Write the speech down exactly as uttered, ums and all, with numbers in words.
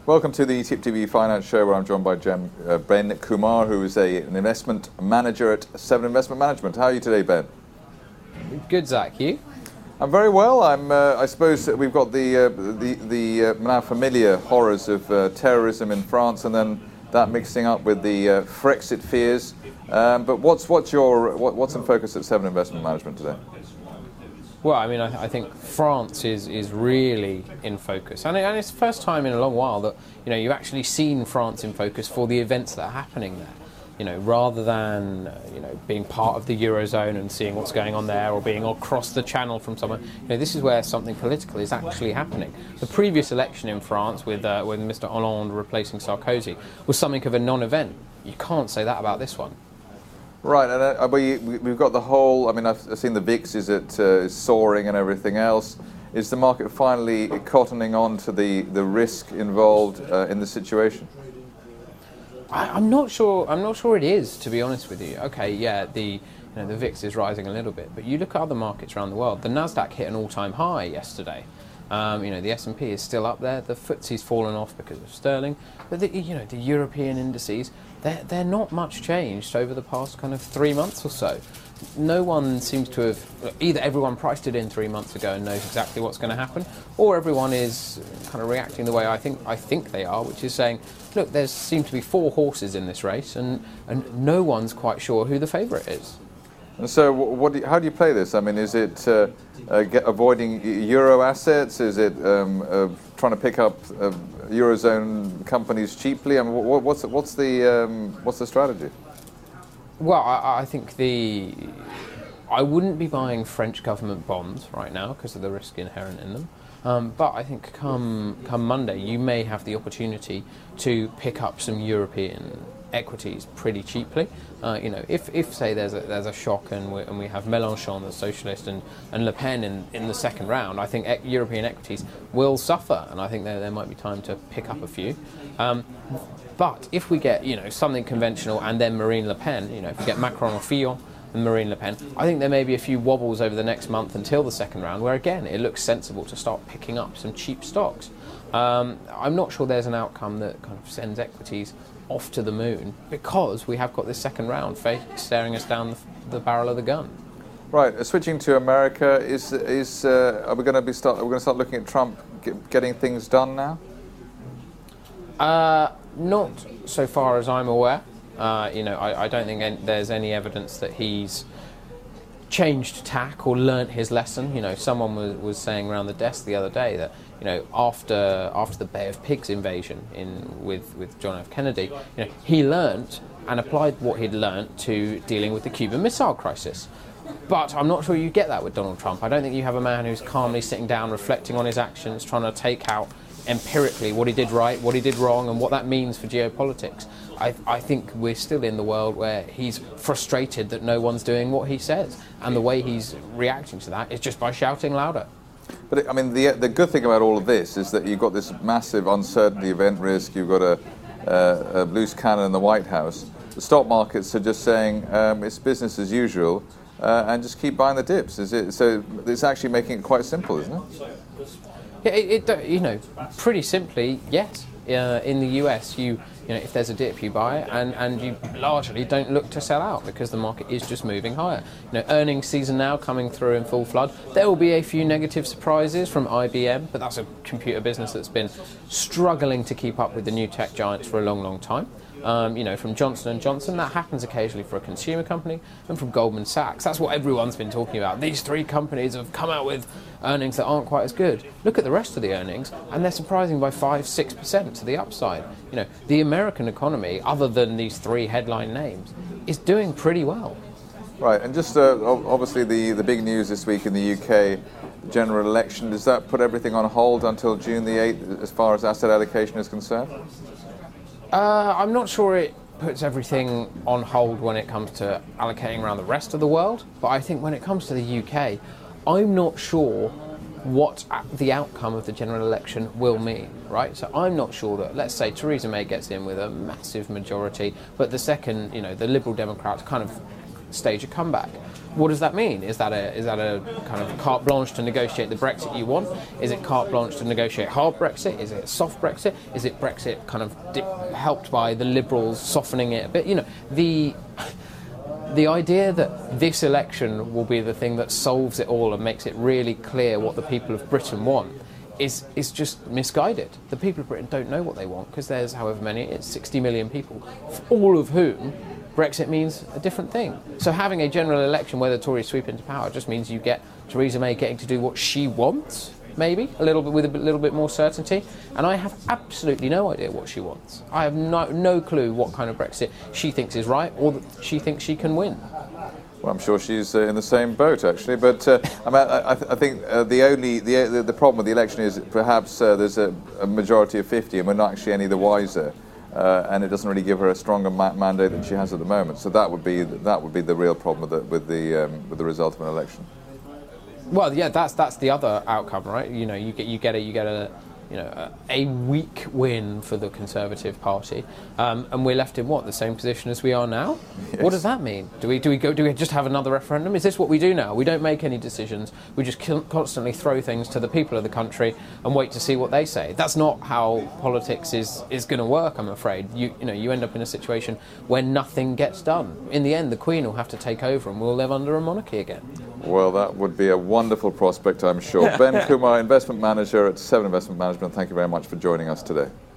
Welcome to the Tip T V Finance Show, where I'm joined by Jem, uh, Ben Kumar, who is a, an investment manager at Seven Investment Management. How are you today, Ben? Good, Zach. You? I'm very well. I'm. Uh, I suppose that we've got the uh, the the uh, now familiar horrors of uh, terrorism in France, and then that mixing up with the uh, Frexit fears. Um, but what's what's your what, what's in focus at Seven Investment Management today? Well, I mean, I, I think France is, is really in focus, and, it, and it's the first time in a long while that you know you've actually seen France in focus for the events that are happening there. You know, rather than uh, you know being part of the Eurozone and seeing what's going on there, or being across the channel from somewhere. You know, this is where something political is actually happening. The previous election in France, with uh, with Mister Hollande replacing Sarkozy, was something of a non-event. You can't say that about this one. Right, and uh, we, we've got the whole, I mean, I've, I've seen the V I X is, at, uh, is soaring and everything else. Is the market finally cottoning on to the, the risk involved uh, in the situation? I, I'm not sure. I'm not sure it is, to be honest with you. Okay, yeah, the you know, the V I X is rising a little bit, but you look at other markets around the world. The Nasdaq hit an all-time high yesterday. Um, you know, the S and P is still up there. The F T S E's fallen off because of sterling, but the, you know, the European indices, they're they're not much changed over the past kind of three months or so. No one seems to have, either everyone priced it in three months ago and knows exactly what's going to happen, or everyone is kind of reacting the way I think I think they are, which is saying, look, there seem to be four horses in this race, and and no one's quite sure who the favourite is. And so, what? Do you, how do you play this? I mean, is it uh, uh, get, avoiding euro assets? Is it um, uh, trying to pick up uh, eurozone companies cheaply? I mean, what, what's what's the um, what's the strategy? Well, I, I think the I wouldn't be buying French government bonds right now because of the risk inherent in them. Um, but I think come come Monday, you may have the opportunity to pick up some European equities pretty cheaply. Uh, you know, if, if say there's a, there's a shock and we, and we have Mélenchon, the socialist, and, and Le Pen in, in the second round, I think e- European equities will suffer, and I think there, there might be time to pick up a few. Um, but if we get, you know, something conventional and then Marine Le Pen, you know, if we get Macron or Fillon and Marine Le Pen, I think there may be a few wobbles over the next month until the second round, where again it looks sensible to start picking up some cheap stocks. Um, I'm not sure there's an outcome that kind of sends equities off to the moon, because we have got this second round staring us down the, the barrel of the gun. Right. Uh, switching to America, is is uh, are we going to be start? Are we going to start looking at Trump get, getting things done now? Uh, not so far as I'm aware. Uh, you know, I, I don't think any, there's any evidence that he's changed tack or learnt his lesson. You know, someone was, was saying around the desk the other day that, you know, after after the Bay of Pigs invasion in with, with John F. Kennedy, you know, he learnt and applied what he'd learnt to dealing with the Cuban Missile Crisis. But I'm not sure you get that with Donald Trump. I don't think you have a man who's calmly sitting down, reflecting on his actions, trying to take out empirically what he did right, what he did wrong, and what that means for geopolitics. I, I think we're still in the world where he's frustrated that no one's doing what he says, and the way he's reacting to that is just by shouting louder. But I mean, the the good thing about all of this is that you've got this massive uncertainty, event risk. You've got a, uh, a loose cannon in the White House. The stock markets are just saying um, it's business as usual, uh, and just keep buying the dips. Is it? So it's actually making it quite simple, isn't it? Yeah, it, it you know, pretty simply, yes. Uh, in the U S, you you know, if there's a dip, you buy it, and, and you largely don't look to sell out because the market is just moving higher. You know, earnings season now coming through in full flood. There will be a few negative surprises from I B M, but that's a computer business that's been struggling to keep up with the new tech giants for a long, long time. Um, you know, from Johnson and Johnson, that happens occasionally for a consumer company, and from Goldman Sachs. That's what everyone's been talking about. These three companies have come out with earnings that aren't quite as good. Look at the rest of the earnings, and they're surprising by five, six percent to the upside. You know, the American economy, other than these three headline names, is doing pretty well. Right, and just uh, obviously the, the big news this week in the U K, the general election, does that put everything on hold until June the eighth as far as asset allocation is concerned? Uh, I'm not sure it puts everything on hold when it comes to allocating around the rest of the world, but I think when it comes to the U K, I'm not sure what the outcome of the general election will mean, right? So I'm not sure that, let's say Theresa May gets in with a massive majority, but the second, you know, the Liberal Democrats kind of stage a comeback. What does that mean? Is that a is that a kind of carte blanche to negotiate the Brexit you want? Is it carte blanche to negotiate hard Brexit? Is it soft Brexit? Is it Brexit kind of dip, helped by the Liberals softening it a bit? You know, the the idea that this election will be the thing that solves it all and makes it really clear what the people of Britain want is is just misguided. The people of Britain don't know what they want because there's however many, it's sixty million people, all of whom Brexit means a different thing. So having a general election where the Tories sweep into power just means you get Theresa May getting to do what she wants, maybe, a little bit with a bit, little bit more certainty. And I have absolutely no idea what she wants. I have no, no clue what kind of Brexit she thinks is right or that she thinks she can win. Well, I'm sure she's uh, in the same boat, actually. But uh, I, mean, I, I think uh, the only the, the the problem with the election is perhaps uh, there's a, a majority of fifty, and we're not actually any the wiser. Uh, and it doesn't really give her a stronger ma- mandate than she has at the moment. So that would be that would be the real problem with the with the, um, with the result of an election. Well, yeah, that's that's the other outcome, right? You know, you get you get a you get a you know a, a weak win for the Conservative Party, um, and we're left in what, the same position as we are now. Yes. What does that mean? Do we do we go do we just have another referendum? Is this what we do now? We don't make any decisions. We just constantly throw things to the people of the country and wait to see what they say. That's not how politics is is going to work, I'm afraid. You you know you end up in a situation where nothing gets done. In the end, the Queen will have to take over, and we'll live under a monarchy again. Well, that would be a wonderful prospect, I'm sure. Ben Kumar, investment manager at Seven Investment Management. Thank you very much for joining us today.